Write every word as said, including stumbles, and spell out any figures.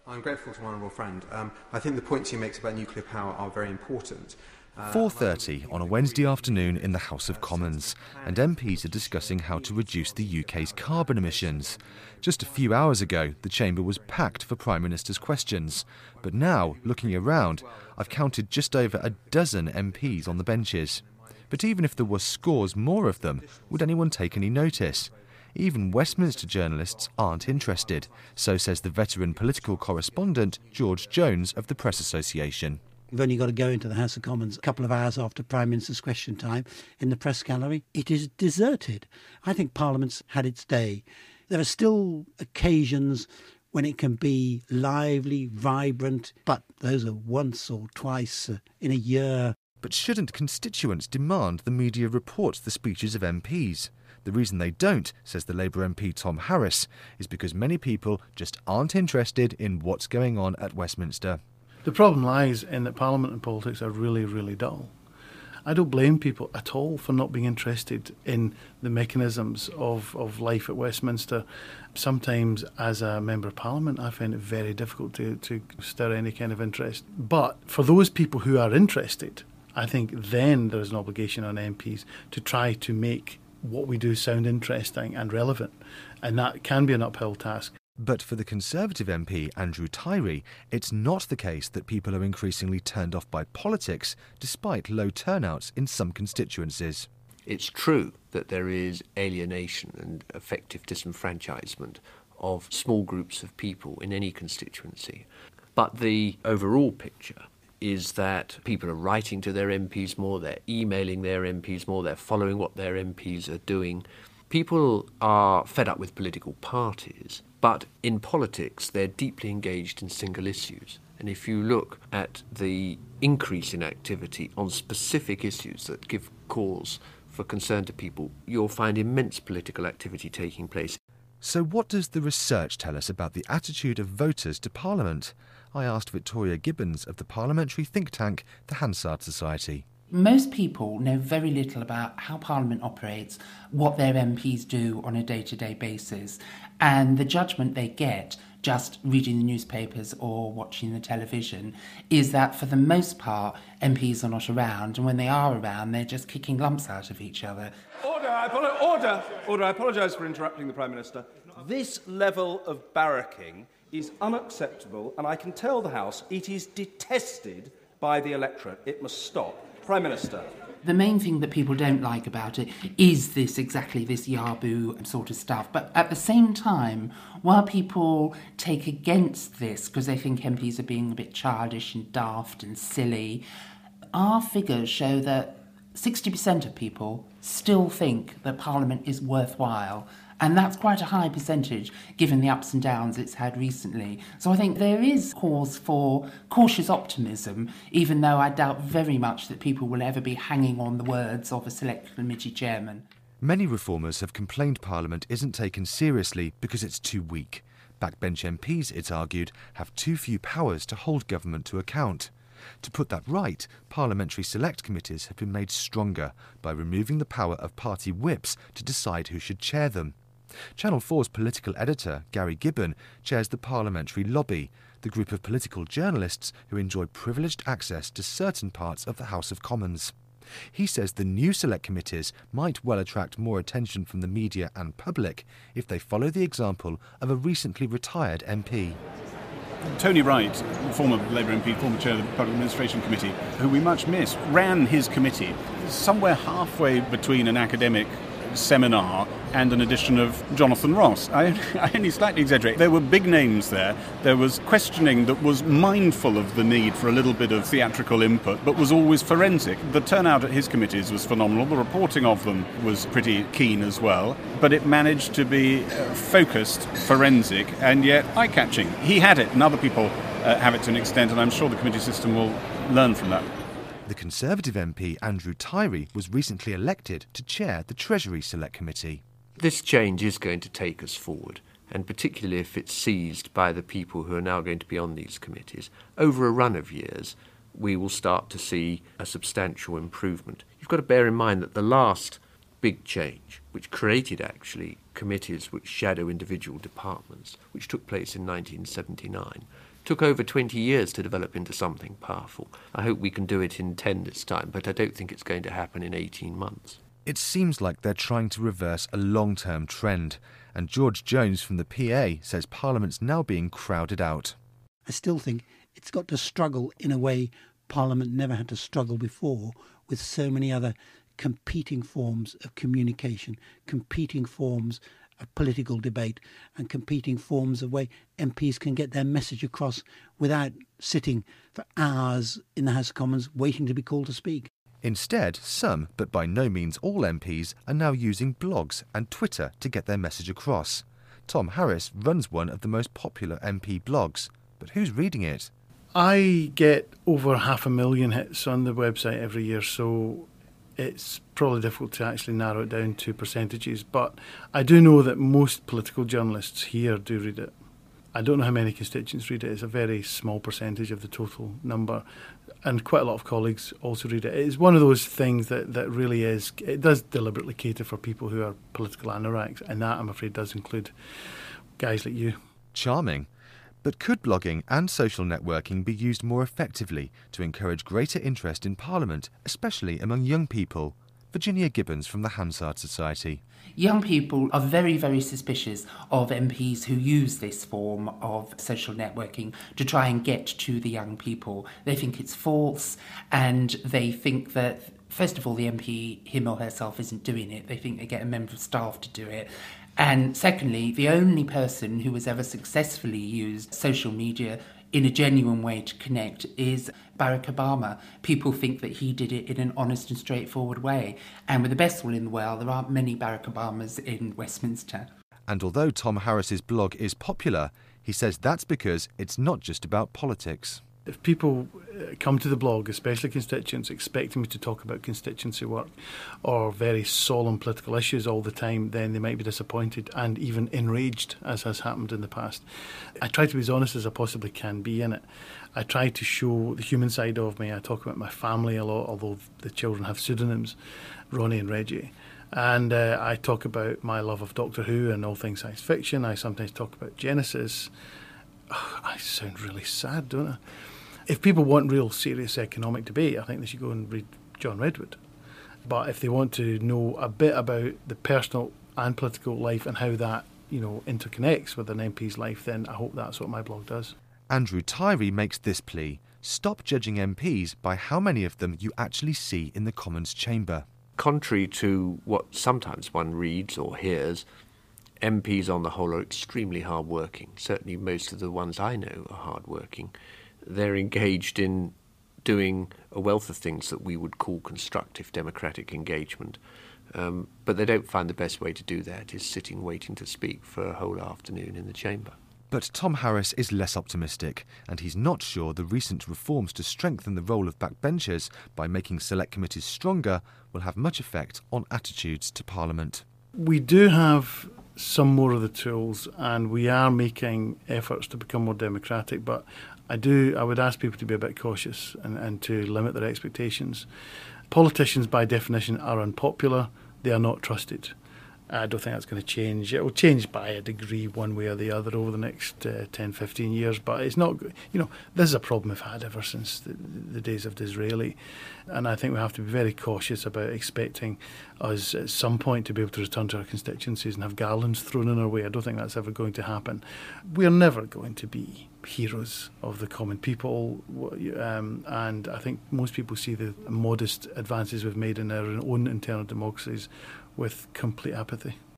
I'm grateful to my honourable friend. Um, I think the points he makes about nuclear power are very important. four thirty on a Wednesday afternoon in the House of Commons, and M Ps are discussing how to reduce the U K's carbon emissions. Just a few hours ago, the chamber was packed for Prime Minister's questions. But now, looking around, I've counted just over a dozen M Ps on the benches. But even if there were scores more of them, would anyone take any notice? Even Westminster journalists aren't interested, so says the veteran political correspondent George Jones of the Press Association. You've only got to go into the House of Commons a couple of hours after Prime Minister's question time in the press gallery. It is deserted. I think Parliament's had its day. There are still occasions when it can be lively, vibrant, but those are once or twice in a year. But shouldn't constituents demand the media report the speeches of M Ps? The reason they don't, says the Labour M P Tom Harris, is because many people just aren't interested in what's going on at Westminster. The problem lies in that Parliament and politics are really, really dull. I don't blame people at all for not being interested in the mechanisms of, of life at Westminster. Sometimes, as a Member of Parliament, I find it very difficult to, to stir any kind of interest. But for those people who are interested, I think then there is an obligation on M Ps to try to make what we do sound interesting and relevant. And that can be an uphill task. But for the Conservative M P, Andrew Tyree, it's not the case that people are increasingly turned off by politics, despite low turnouts in some constituencies. It's true that there is alienation and effective disenfranchisement of small groups of people in any constituency. But the overall picture is that people are writing to their M Ps more, they're emailing their M Ps more, they're following what their M Ps are doing. People are fed up with political parties, but in politics they're deeply engaged in single issues. And if you look at the increase in activity on specific issues that give cause for concern to people, you'll find immense political activity taking place. So what does the research tell us about the attitude of voters to Parliament? I asked Victoria Gibbons of the parliamentary think tank, the Hansard Society. Most people know very little about how Parliament operates, what their M Ps do on a day-to-day basis, and the judgment they get just reading the newspapers or watching the television is that for the most part M Ps are not around, and when they are around they're just kicking lumps out of each other. Order! I apolo- order! Order! I apologise for interrupting the Prime Minister. This level of barracking is unacceptable, and I can tell the House it is detested by the electorate. It must stop. Prime Minister. The main thing that people don't like about it is this exactly this yaboo sort of stuff. But at the same time, while people take against this because they think M Ps are being a bit childish and daft and silly, our figures show that sixty percent of people still think that Parliament is worthwhile. And that's quite a high percentage, given the ups and downs it's had recently. So I think there is cause for cautious optimism, even though I doubt very much that people will ever be hanging on the words of a select committee chairman. Many reformers have complained Parliament isn't taken seriously because it's too weak. Backbench M Ps, it's argued, have too few powers to hold government to account. To put that right, parliamentary select committees have been made stronger by removing the power of party whips to decide who should chair them. Channel four's political editor, Gary Gibbon, chairs the Parliamentary Lobby, the group of political journalists who enjoy privileged access to certain parts of the House of Commons. He says the new select committees might well attract more attention from the media and public if they follow the example of a recently retired M P. Tony Wright, former Labour M P, former chair of the Public Administration Committee, who we much miss, ran his committee somewhere halfway between an academic seminar and an edition of Jonathan Ross. I, I only slightly exaggerate. There were big names there. There was questioning that was mindful of the need for a little bit of theatrical input, but was always forensic. The turnout at his committees was phenomenal. The reporting of them was pretty keen as well, but it managed to be uh, focused, forensic, and yet eye-catching. He had it, and other people uh, have it to an extent, and I'm sure the committee system will learn from that. The Conservative M P, Andrew Tyree, was recently elected to chair the Treasury Select Committee. This change is going to take us forward, and particularly if it's seized by the people who are now going to be on these committees, over a run of years, we will start to see a substantial improvement. You've got to bear in mind that the last big change, which created actually committees which shadow individual departments, which took place in nineteen seventy-nine, took over twenty years to develop into something powerful. I hope we can do it in ten this time, but I don't think it's going to happen in eighteen months. It seems like they're trying to reverse a long-term trend, and George Jones from the P A says Parliament's now being crowded out. I still think it's got to struggle in a way Parliament never had to struggle before, with so many other competing forms of communication, competing forms of political debate, and competing forms of way M Ps can get their message across without sitting for hours in the House of Commons waiting to be called to speak. Instead, some, but by no means all M Ps, are now using blogs and Twitter to get their message across. Tom Harris runs one of the most popular M P blogs, but who's reading it? I get over half a million hits on the website every year, so it's probably difficult to actually narrow it down to percentages, but I do know that most political journalists here do read it. I don't know how many constituents read it. It's a very small percentage of the total number, and quite a lot of colleagues also read it. It's one of those things that, that really is, it does deliberately cater for people who are political anoraks, and that, I'm afraid, does include guys like you. Charming. But could blogging and social networking be used more effectively to encourage greater interest in Parliament, especially among young people? Virginia Gibbons from the Hansard Society. Young people are very, very suspicious of M Ps who use this form of social networking to try and get to the young people. They think it's false, and they think that, first of all, the M P, him or herself, isn't doing it. They think they get a member of staff to do it. And secondly, the only person who has ever successfully used social media in a genuine way to connect is Barack Obama. People think that he did it in an honest and straightforward way. And with the best will in the world, there aren't many Barack Obamas in Westminster. And although Tom Harris's blog is popular, he says that's because it's not just about politics. If people come to the blog, especially constituents, expecting me to talk about constituency work or very solemn political issues all the time, then they might be disappointed and even enraged, as has happened in the past. I try to be as honest as I possibly can be in it. I try to show the human side of me. I talk about my family a lot, although the children have pseudonyms, Ronnie and Reggie. And uh, I talk about my love of Doctor Who and all things science fiction. I sometimes talk about Genesis. Oh, I sound really sad, don't I? If people want real serious economic debate, I think they should go and read John Redwood. But if they want to know a bit about the personal and political life and how that, you know, interconnects with an M P's life, then I hope that's what my blog does. Andrew Tyree makes this plea: stop judging M Ps by how many of them you actually see in the Commons chamber. Contrary to what sometimes one reads or hears, M Ps on the whole are extremely hard-working. Certainly most of the ones I know are hard-working. They're engaged in doing a wealth of things that we would call constructive democratic engagement. Um, but they don't find the best way to do that is sitting waiting to speak for a whole afternoon in the chamber. But Tom Harris is less optimistic, and he's not sure the recent reforms to strengthen the role of backbenchers by making select committees stronger will have much effect on attitudes to Parliament. We do have some more of the tools, and we are making efforts to become more democratic, but I do. I would ask people to be a bit cautious and, and to limit their expectations. Politicians, by definition, are unpopular. They are not trusted. I don't think that's going to change. It will change by a degree one way or the other over the next uh, ten, fifteen years, but it's not, you know, this is a problem we've had ever since the, the days of Disraeli, and I think we have to be very cautious about expecting us at some point to be able to return to our constituencies and have garlands thrown in our way. I don't think that's ever going to happen. We're never going to be heroes of the common people, um, and I think most people see the modest advances we've made in our own internal democracies with complete apathy.